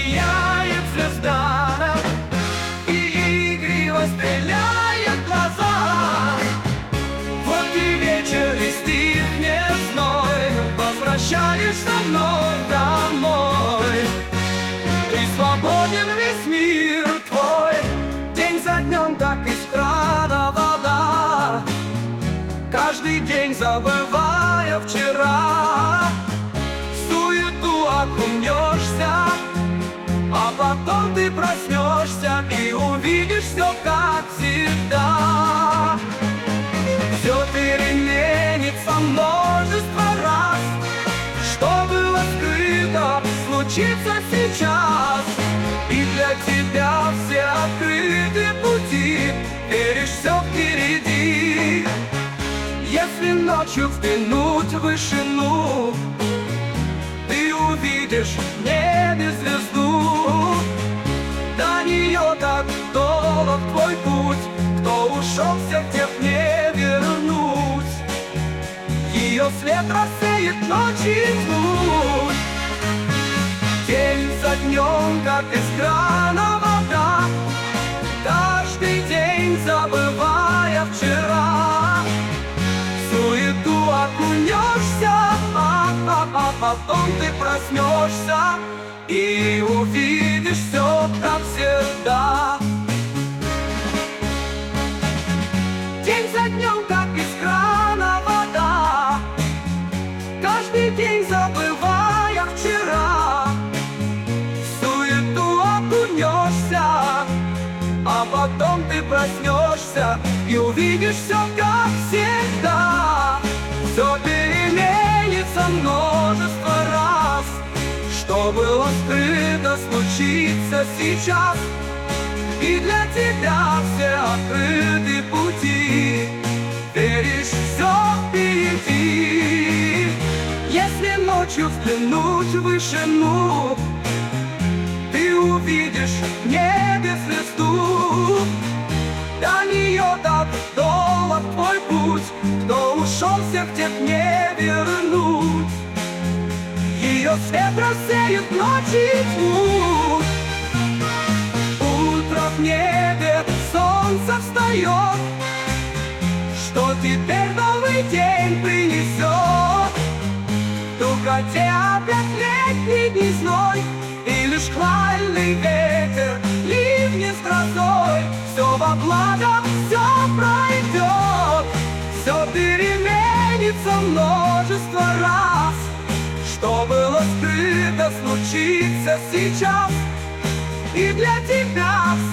сияет звезда, и игриво стреляет глаза. Вот и вечер, и стихнет зной, возвращаешься вновь домой. Ты свободен, весь мир твой, день за днем, как из крана вода. Каждый день забывая вчера, в суету окунешься, а потом ты проснешься и увидишь все как всегда. Все переменится множество раз, что было скрыто, случится сейчас. И для тебя все открыты пути, веришь, все впереди. Если ночью взглянуть в вышину, ты увидишь в небе звезду. До нее так долг твой путь, кто ушел, всех тех не вернуть. Ее свет рассеет ночи тьму. День за днем, как из крана вода, каждый день забывая вчера. В суету окунешься, а потом ты проснешься и увидишь все как всегда. День за днем, как из крана вода, каждый день забывая вчера. В суету окунешься, а потом ты проснешься и увидишь все как всегда. Все переменится множество раз, что было скрыто, случится сейчас. И для тебя все открыты пути, веришь, все впереди. Если ночью взглянуть в вышину, ты увидишь в небе звезду. До нее так долг твой путь, кто ушел, всех тех не вернуть. Ее свет рассеет ночи тьму. Утро в небе, солнце встает, что теперь новый день принесет. В духоте опять летний дни зной, и лишь хвальный ветер, ливни с грозой. Все во благо, все пройдет, все переменится множество раз, что было скрыто, случится сейчас. И для тебя